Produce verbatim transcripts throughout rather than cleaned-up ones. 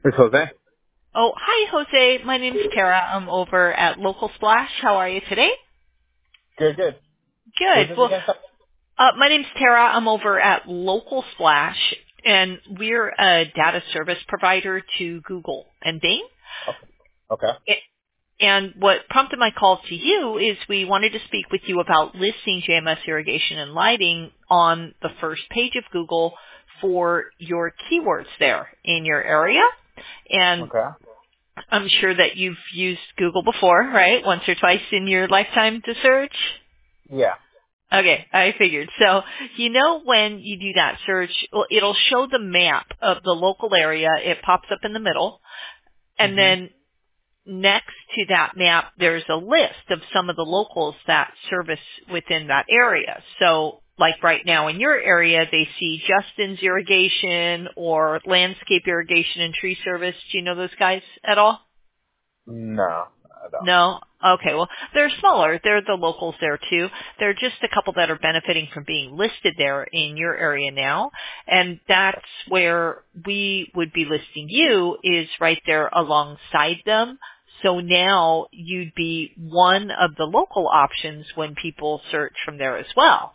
It's Jose. Oh, hi, Jose. My name's Tara. I'm over at Local Splash. How are you today? Good, good. Who's Good. this Well, again? uh, my name's Tara. I'm over at Local Splash, and we're a data service provider to Google and Bing. Okay. Okay. A- And what prompted my call to you is we wanted to speak with you about listing J M S Irrigation and Lighting on the first page of Google for your keywords there in your area. And Okay. I'm sure that you've used Google before, right? Once or twice in your lifetime to search. Yeah. Okay, I figured. So, you know when you do that search, well, it'll show the map of the local area. It pops up in the middle. And Mhm. then next to that map, there's a list of some of the locals that service within that area. So, like right now in your area, they see Justin's Irrigation or Landscape Irrigation and Tree Service. Do you know those guys at all? No, I don't. No? Okay, well, they're smaller. They're the locals there too. There are just a couple that are benefiting from being listed there in your area now. And that's where we would be listing you is right there alongside them. So now you'd be one of the local options when people search from there as well.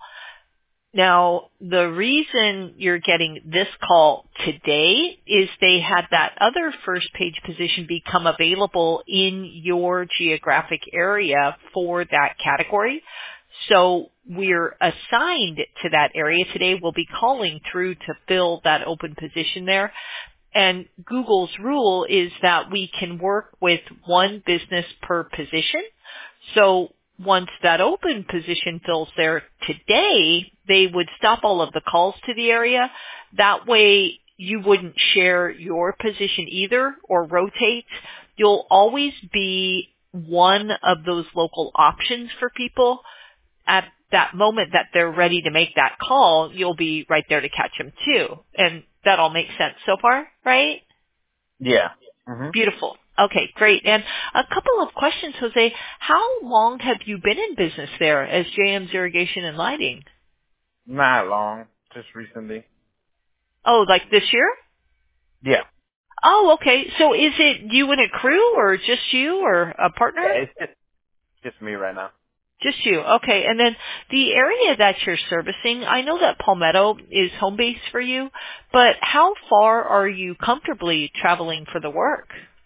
Now, the reason you're getting this call today is they had that other first page position become available in your geographic area for that category. So we're assigned to that area today. We'll be calling through to fill that open position there. And Google's rule is that we can work with one business per position. So once that open position fills there today, they would stop all of the calls to the area. That way you wouldn't share your position either or rotate. You'll always be one of those local options for people. At that moment that they're ready to make that call, you'll be right there to catch them too. And that all makes sense so far, right? Yeah. Mhm. Beautiful. Okay, great. And a couple of questions, Jose. How long have you been in business there as J M's Irrigation and Lighting? Not long. Just recently. Oh, like this year? Yeah. Oh, okay. So is it you and a crew or just you or a partner? Yeah. It's just just me right now. Just you. Okay. And then the area that you're servicing, I know that Palmetto is home base for you, but how far are you comfortably traveling for the work?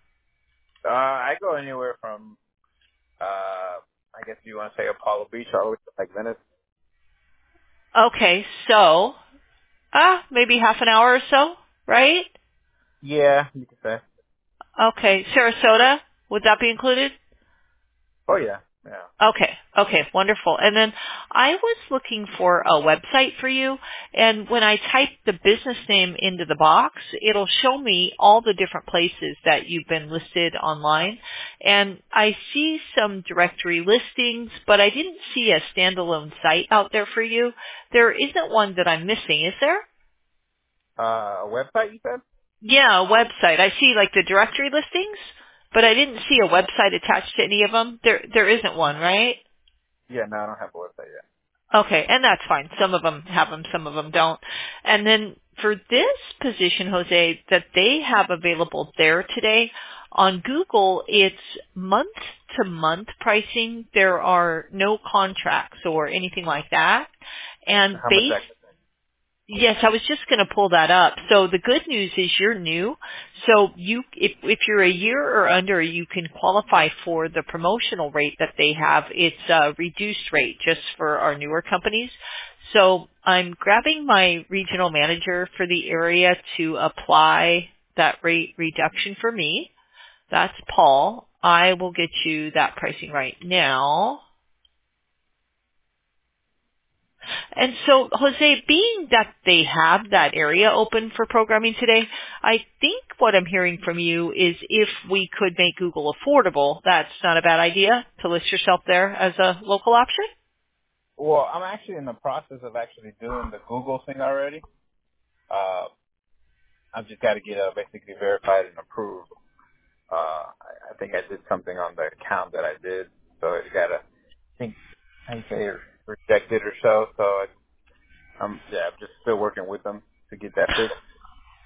Uh, I go anywhere from uh, I guess you want to say Apollo Beach all the way to like Venice. Okay. So, ah, maybe half an hour or so, right? Yeah, you can say. Okay. Sarasota, would that be included? Oh yeah. Yeah. Okay. Okay. Wonderful. And then I was looking for a website for you, and when I type the business name into the box, it'll show me all the different places that you've been listed online. And I see some directory listings, but I didn't see a standalone site out there for you. There isn't one that I'm missing, is there? Uh, a website you said? Yeah, a website. I see like the directory listings, but I didn't see a website attached to any of them. There, there isn't one, right? Yeah. No, I don't have a website yet. Okay, and that's fine. Some of them have them, some of them don't. And then for this position, Jose, that they have available there today, on Google, it's month to month pricing. There are no contracts or anything like that. And How much based that? Yes, I was just going to pull that up. So the good news is you're new. So you, if, if you're a year or under, you can qualify for the promotional rate that they have. It's a reduced rate just for our newer companies. So I'm grabbing my regional manager for the area to apply that rate reduction for me. That's Paul. I will get you that pricing right now. And so, Jose, being that they have that area open for programming today, I think what I'm hearing from you is if we could make Google affordable, that's not a bad idea to list yourself there as a local option. Well, I'm actually in the process of actually doing the Google thing already. Uh, I've just got to get uh, basically verified and approved. Uh, I, I think I did something on the account that I did, so it got to, I think, how you say, rejected or so. So I, I'm, yeah, I'm just still working with them to get that fixed.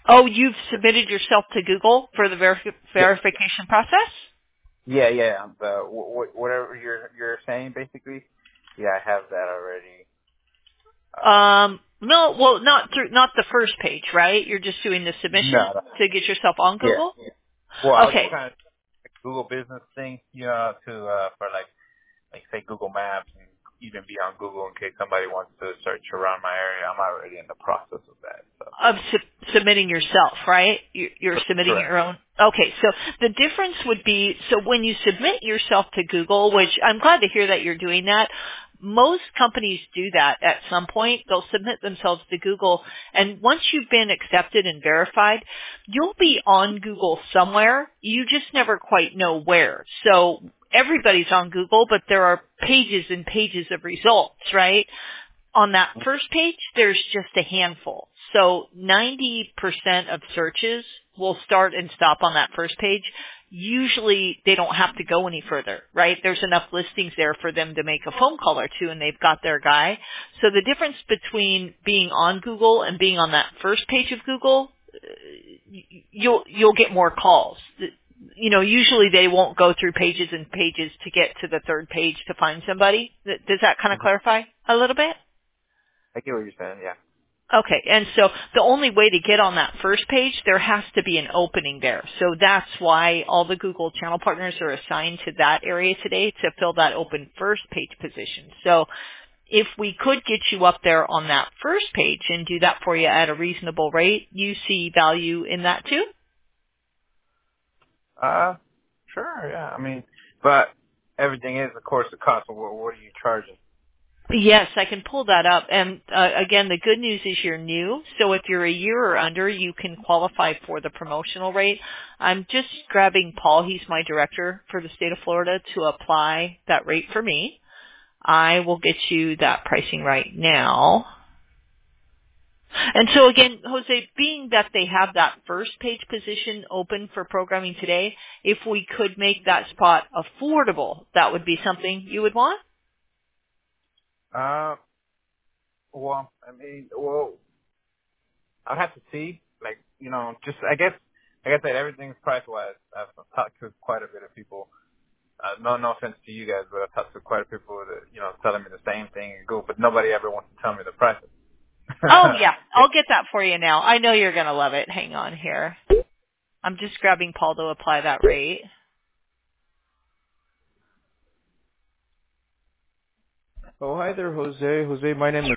Oh, you've submitted yourself to Google for the verif- verification process? Yeah, yeah. The wh- wh- whatever you're you're saying, basically. Yeah, I have that already. Uh, Um, no, well, not through, not the first page, right? You're just doing the submission no, no. to get yourself on Yeah. Google? Well, I was just Okay. trying to Google business thing, you know, to uh for like like say Google Maps and even be on Google in case somebody wants to search around my area. I'm already in the process of that. So Of su- submitting yourself, right? You- You're submitting correct. your own. Okay, so the difference would be, so when you submit yourself to Google, which I'm glad to hear that you're doing that, most companies do that at some point. They'll submit themselves to Google, and once you've been accepted and verified, you'll be on Google somewhere. You just never quite know where. So everybody's on Google, but there are pages and pages of results, right? On that first page, there's just a handful. So ninety percent of searches will start and stop on that first page. Usually they don't have to go any further, right? There's enough listings there for them to make a phone call or two and they've got their guy. So the difference between being on Google and being on that first page of Google, uh, y- you'll, you'll get more calls. You know, usually they won't go through pages and pages to get to the third page to find somebody. Th- Does that kind of Mm-hmm. clarify a little bit? I get what you're saying. Yeah. Okay, and so the only way to get on that first page, there has to be an opening there. So that's why all the Google channel partners are assigned to that area today to fill that open first page position. So if we could get you up there on that first page and do that for you at a reasonable rate, you see value in that too? Uh, sure. Yeah. I mean, but everything is, of course, the cost. So what, what are you charging? Yes, I can pull that up. And uh, again, the good news is you're new. So if you're a year or under, you can qualify for the promotional rate. I'm just grabbing Paul. He's my director for the state of Florida to apply that rate for me. I will get you that pricing right now. And so again, Jose, being that they have that first page position open for programming today, if we could make that spot affordable, that would be something you would want? Uh, well, I mean, well, I'd have to see. Like, you know, just I guess, like I said, everything's price wise. I've talked to quite a bit of people. Uh, no, no offense to you guys, but I've talked to quite a few people that, you know, telling me the same thing and go, but nobody ever wants to tell me the prices. Oh yeah, Yeah. I'll get that for you now. I know you're going to love it. Hang on here. I'm just grabbing Paul to apply that rate. Oh, hi there, Jose. Jose, my name is